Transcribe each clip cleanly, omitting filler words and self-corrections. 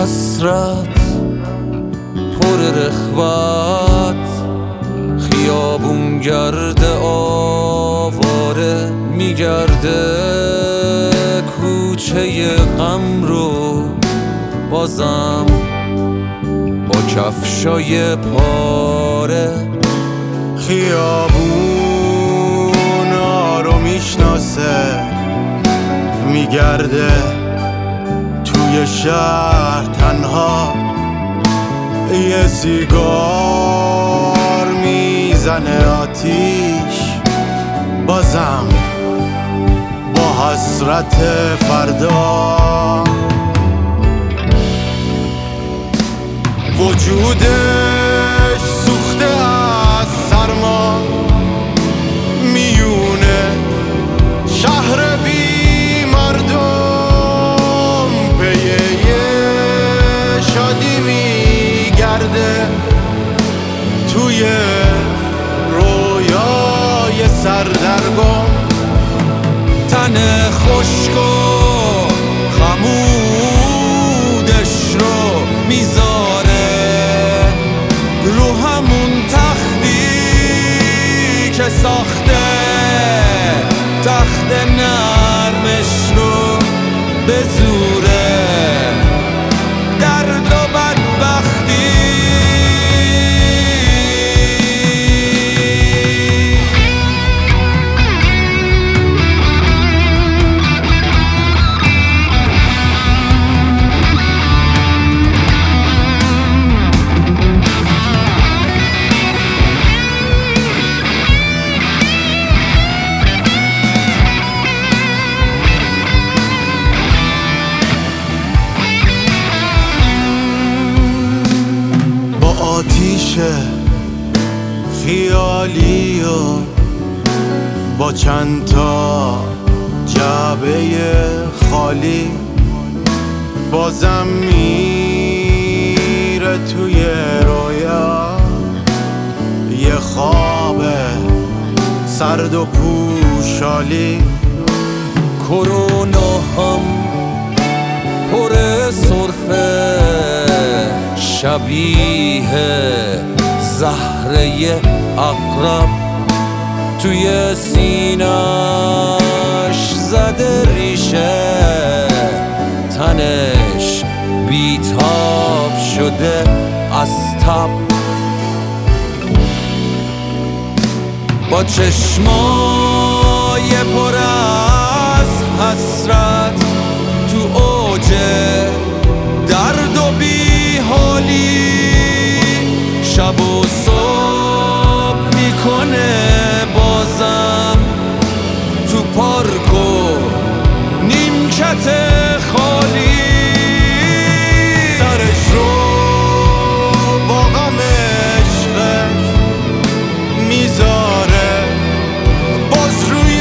حسرت پر رخوت، خیابون گرد آواره میگرده، کوچه غم رو بازم با کفشای پاره. خیابون رو میشناسه، میگرده توی شهر تنها، یه سیگار میزنه آتیش، بازم با حسرت فردا. وجودش سوخته از سرما، میونه شهر بی مردم، پی یه شادی میگرده توی رویای سردرگم. تن خشک و خمودش رو میذاره رو همون تختی که ساخته، تخت نرمش رو به زوره درد و بدبختی. آتیش خیالی و با چند تا جعبه خالی، بازم میره توی رویا، یه خواب سرد و پوشالی. کرونا هم پر سرفه، شبیه زهره عقرب، توی سینش زده ریشه، تنش بیتاب شده از تب، با چشمای پر از حسرت تو اوج درد و بی‌حالی، شب و صبح میکنه بازم تو پارک و نیمکت خالی. سرش رو با غم عشقش میذاره باز روی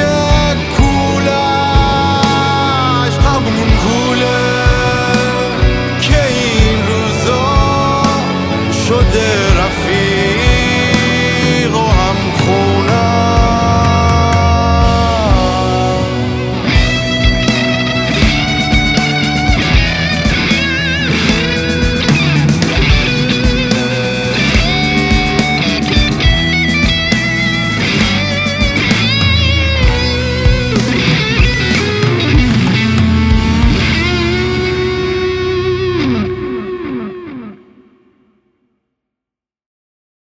کولش، همون کوله که این روزا شده رفیق و هم خون.